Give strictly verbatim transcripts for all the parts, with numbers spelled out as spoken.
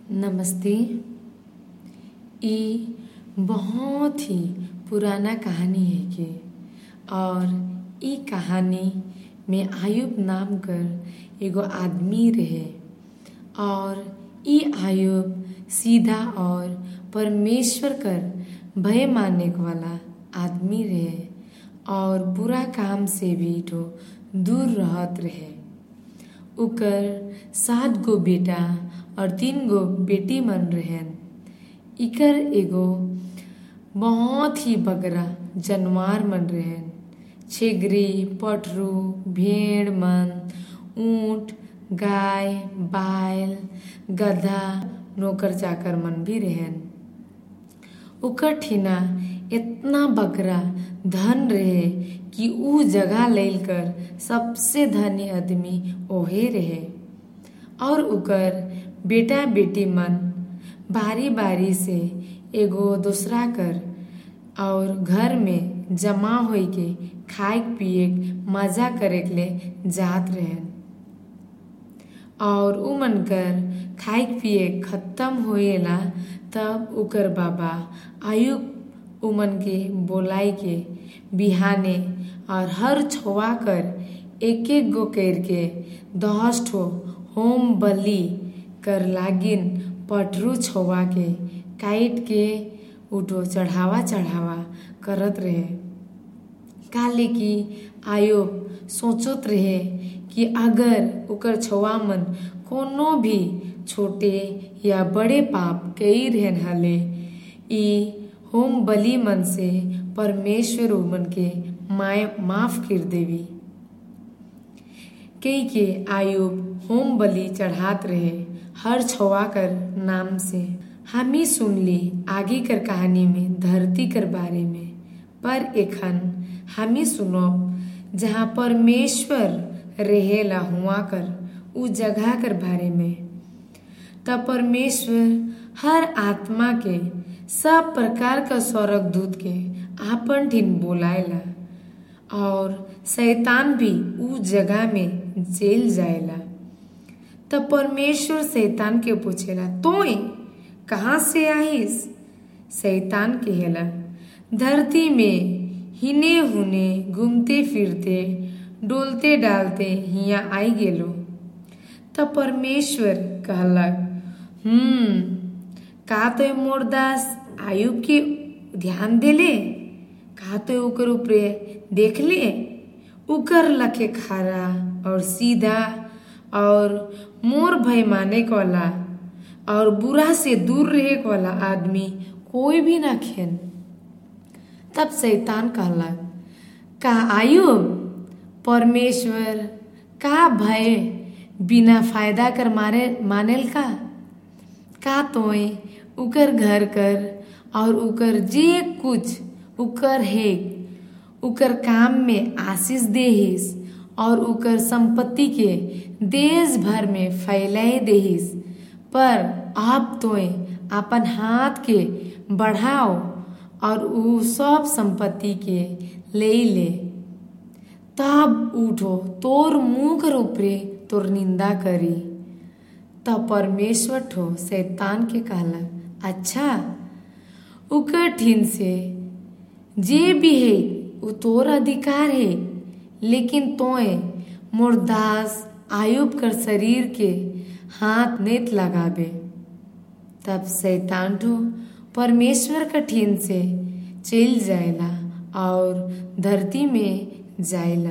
नमस्ते। ई बहुत ही पुराना कहानी है के और ई कहानी में आयुब नाम कर एगो आदमी रहे और ई आयुब सीधा और परमेश्वर कर भय माने वाला आदमी रहे और बुरा काम से भी तो दूर रहत रहे। उकर सात गो बेटा और तीन गो बेटी मन रहन। इकर एगो बहुत ही बगरा जानवर मन रहन। छेगरी, पटरू, भेड़ मन, ऊंट, गाय, बैल, गधा, नौकर चाकर मन भी रहन। उकर ठिना इतना बगरा धन रहे कि ऊ जगह लेल कर सबसे धनी आदमी ओहे रहे और उकर बेटा बेटी मन बारी बारी से एगो दूसरा कर और घर में जमा होई के खाए पिए मजा करे के ले जात रहन और उ मन कर खाए पिए खत्म होएला तब उकर बाबा आयुब उमन के बोलाई के बिहाने और हर छोवा कर एक एक गो कर के दस ठो होम बलि कर लागिन पटरू छोवा के काट के उठो चढ़ावा चढ़ावा करत रहे। काले की आयुब सोचत रहे कि अगर उकर छोवा मन कोनो भी छोटे या बड़े पाप कई रहन हले ई होम बलि मन से परमेश्वर उमन के माय माफ कर देवी। कई के आयुब होम बलि चढ़ात रहे हर छवा कर नाम से। हम ही सुन ली आगे कर कहानी में धरती कर बारे में, पर एखन हम ही सुनो जहाँ परमेश्वर रहेला हुआ कर उ जगह कर बारे में। तब परमेश्वर हर आत्मा के सब प्रकार का स्वर्ग दूत के आपन ठिन बोलायला और शैतान भी उ जगह में जेल जाएला। तब परमेश्वर शैतान के पूछेला तोय कहाँ से आईस? शैतान कहेला धरती में हिने हुने घूमते फिरते डोलते डालते हिया आई गेलो। तब परमेश्वर कहलक हम्म का तो मोर दास आयुब के ध्यान देले, का तो ओकर ऊपरे देख ले, उकर लखे खारा और सीधा और मोर भय माने वाला और बुरा से दूर रहे वाला आदमी कोई भी ना खेन। तब शैतान कहला का आयुब परमेश्वर का भय बिना फायदा कर मारे मानेल का का तोय उकर घर कर और उकर जे कुछ उकर है उकर काम में आशीष देहिस और उकर संपत्ति के देश भर में फैलाए देहिस। पर आप तोय अपन हाथ के बढ़ाओ और उ सब संपत्ति के ले ले, तब उठो तोर मुंह कर ऊपरे तोर निंदा करी। तब परमेश्वर ठो शैतान के कहला अच्छा उकर ठिन से जे भी है उ तोर अधिकार है, लेकिन तोय मोर दास आयुब कर शरीर के हाथ नेत लगाबे। तब शैतान ठो परमेश्वर का ठिन से चल जाएला और धरती में जाएला।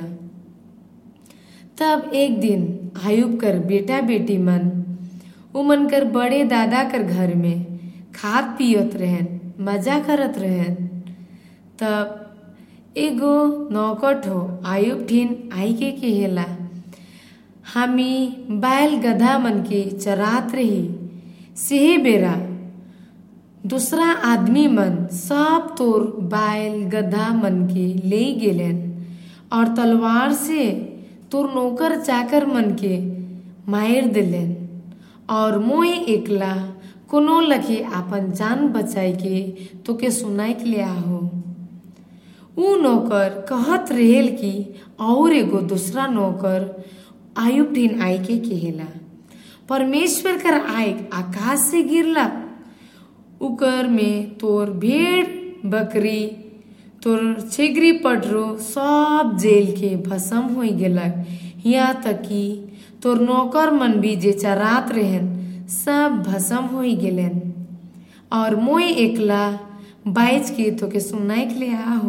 तब एक दिन आयुब कर बेटा बेटी मन उमन कर बड़े दादा कर घर में खात पियत रहन मजा करत रहन। तब एगो नौकर ठो आयुब ठिन आई के कहेला हमी बैल गधा मन के चरात रही, सेहे बेरा दूसरा आदमी मन सब तोर बैल गधा मन के ले गेलन और तलवार से तोर नौकर चाकर मन के मार दिलन और मोए एकला कोनो लखे आपन जान बचाई के तो के सुनाई के ले आहो। ऊ नौकर कहत रहेल कि और एगो दूसरा नौकर आयुब ठिन आई के कहेला परमेश्वर कर आयक आकाश से गिरलक, उकर में तोर भेड़ बकरी तोर छिगरी पटरो सब जेल के भस्म हो गेलक, यहाँ तक कि तोर नौकर मन भी जे चरात रहन सब भस्म हो गेलन। और मोय एकला बाइज के तो के सुनाई के लिए आहो।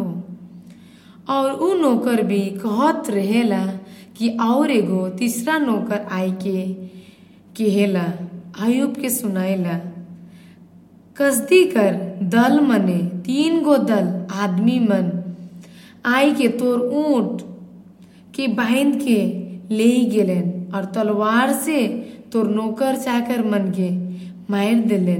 और उ नौकर भी कहत रहेला कि और एगो तीसरा नौकर आई के कहेला आयुब के सुनाइला, कसदी कर दल मने तीन गो दल आदमी मन आई के तोर ऊंट के बांध के ले गेलन और तलवार से तोर नौकर चाकर मन के मार दिलन।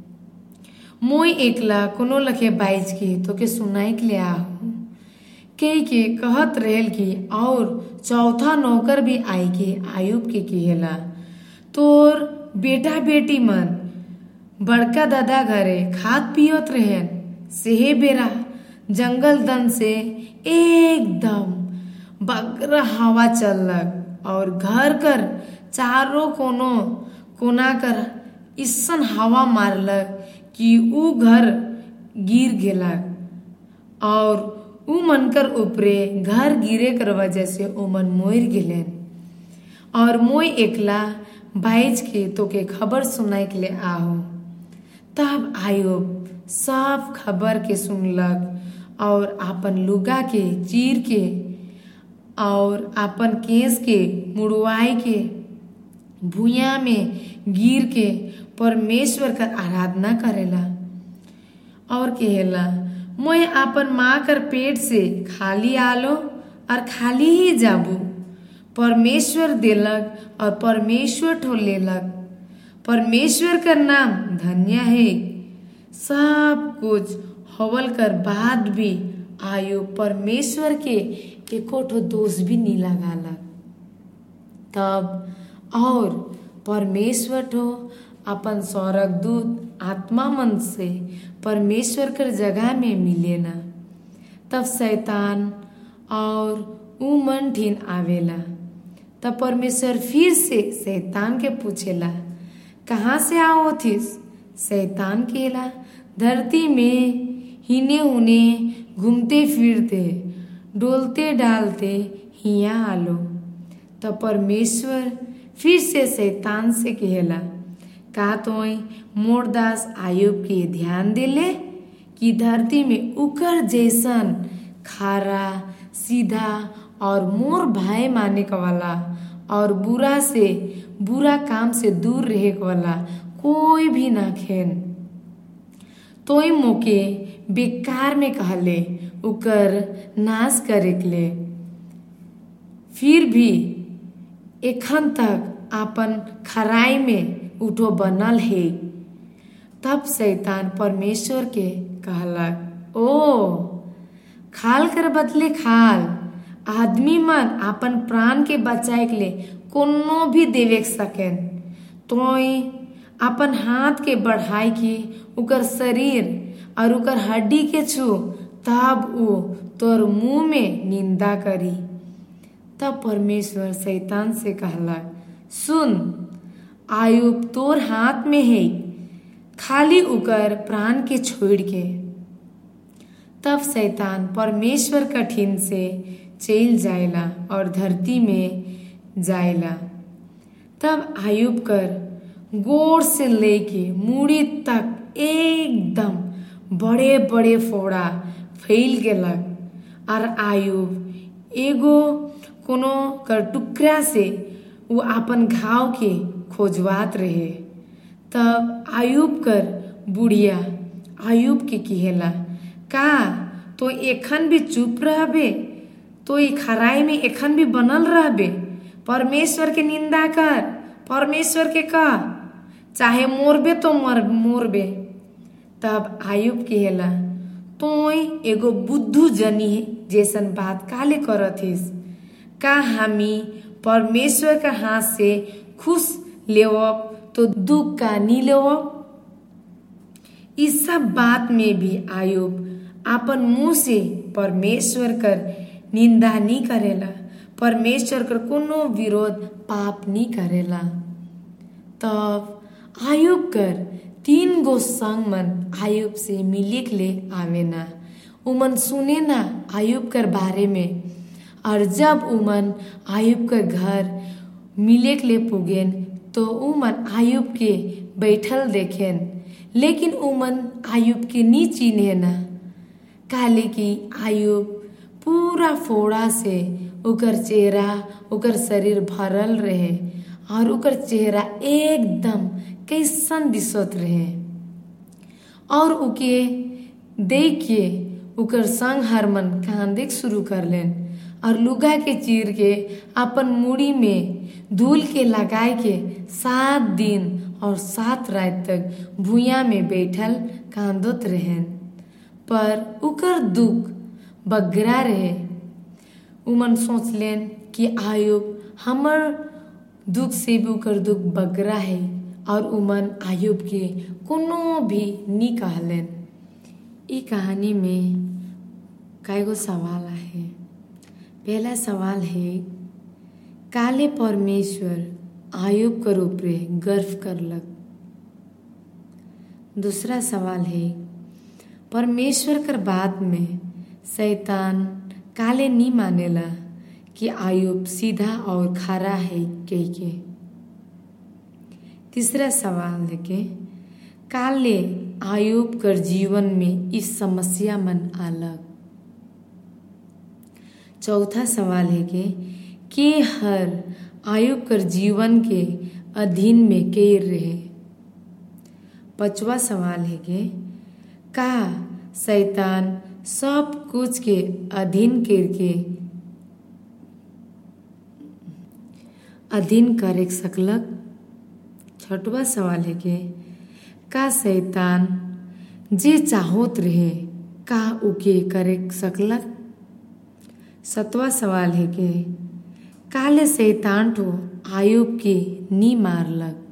मोय एकला कोनो लखे बाइज के तो के सुनाई के ले आहो। के के कहत रहेल कि और चौथा नौकर भी आई के आयुब के कहेला, तोर बेटा बेटी मन बड़का दादा घरे खात पियत रहेन, सेहे बेरा जंगल दन से एकदम बगरा हवा चललक और घर कर चारों कोनो कोना कर इसन हवा मारलक कि ऊ घर गिर गेलक और ऊ मनकर ऊपरे घर गिरे कर वजह से ओ मन मोर गेलन। और मोय एकला बाइज के तो के खबर सुनाई के लिए आहो। तब आयुब सब खबर के सुनलक और आपन लुगा के चीर के और आपन केस के मुड़वाई के भूया में गिर के परमेश्वर का आराधना करेला और कहेला, मोय आपन माँ कर पेट से खाली आलो और खाली ही जाबू। परमेश्वर देलक और परमेश्वर ठो लेलक, परमेश्वर का नाम धन्य है। सब कुछ होवल कर बाद भी आयुब परमेश्वर के एको ठो दोष भी नहीं लगालक। तब और परमेश्वर ठो अपन स्वर्गदूत आत्मा मन से परमेश्वर कर जगह में मिले ना। तब शैतान और ऊ मन ठीन आवेला। तब परमेश्वर फिर से शैतान के पूछेला, कहाँ से आओ थिस? शैतान केला, धरती में हिने उने घूमते फिरते डोलते डालते हिया आलो। तब परमेश्वर फिर से शैतान से कहेला, का तोय मोर दास आयुब के ध्यान दिले कि धरती में उकर जैसन खारा सीधा और मोर भाई माने का वाला और बुरा से बुरा काम से दूर रहे वाला कोई भी ना खेन। तोय मोके बेकार में कहले उकर नाश करे के ले, फिर भी एखन तक आपन खराई में उठो बनल है। तब शैतान परमेश्वर के कहलक, ओ खाल कर बदले खाल आदमी मन अपन प्राण के बचाए के लिए कोनो भी देवे सकेन, तोय अपन हाथ के बढ़ाई के उकर शरीर और उकर हड्डी के छू, तब वो तोर मुंह में निंदा करी। तब परमेश्वर शैतान से कहलक, सुन आयुब तोर हाथ में है, खाली उकर प्राण के छोड़ के। तब शैतान परमेश्वर कठिन से चल जाएला और धरती में जाएला। तब आयुब कर गोड़ से लेके मूड़ी तक एकदम बड़े बड़े फोड़ा फैल गेलक और आयुब एगो कोनो कर टुकड़ा से वो अपन घाव के खोजवात रहे। तब आयुब कर बुढ़िया आयुब के कहेला, का तो एखन भी चुप रहबे? तो ई खराई में एखन भी बनल रहबे? परमेश्वर के निंदा कर, परमेश्वर के कह, चाहे मोरबे तो मर मोरबे। तब आयुब कहेला, तोय एगो बुद्धू जनी जैसन बात काले करथिस? का हामी परमेश्वर का हाथ से खुश लेवब तो दुख का नी लेवब? इस सब बात में भी आयुब अपन मुंह से परमेश्वर कर निंदा नहीं करेला, परमेश्वर कर कोनो विरोध पाप नहीं करेला। तब आयुब कर तीन गो संग मन आयुब से मिले के ले आवेना। उमन सुने ना आयुब कर बारे में। और जब उमन आयुब कर घर मिले के ले पुगेन तो उमन आयुब के बैठल देखेन, लेकिन उमन आयुब के नी चिन्हे ना। काले की आयुब पूरा फोड़ा से उकर चेहरा उकर शरीर भरल रहे और उकर चेहरा एकदम कैसन दिसत रहे। और उके देख के उकर संग हरमन कांदे शुरू कर लेन और लुगा के चीर के अपन मुड़ी में धूल के लगाए के सात दिन और सात रात तक भूया में बैठल कांदत रहें। पर उकर दुख बगरा रहे। उमन सोच लेन कि आयुब हमर दुख से भी उकर दुख बगरा है और उमन आयुब के कोनो भी नी कहलेन। ई कहानी में कई गो सवाल है। पहला सवाल है, काले परमेश्वर आयुब कर ऊपरे गर्व करलक। दूसरा सवाल है, परमेश्वर कर बात में शैतान काले नी मानेला कि आयुब सीधा और खरा है कह के। तीसरा सवाल है कि काले आयुब कर जीवन में इस समस्या मन आलक। चौथा सवाल है कि के हर आयुब कर जीवन के अधीन में के रहे। पांचवा सवाल है कि का शैतान सब कुछ के अधीन करके अधीन करे सकलक। छठवा सवाल है कि का शैतान जे चाहोत रहे का उके करे सकलक। सतवा सवाल है कि काले शैतान तो आयुब के नी मारलक।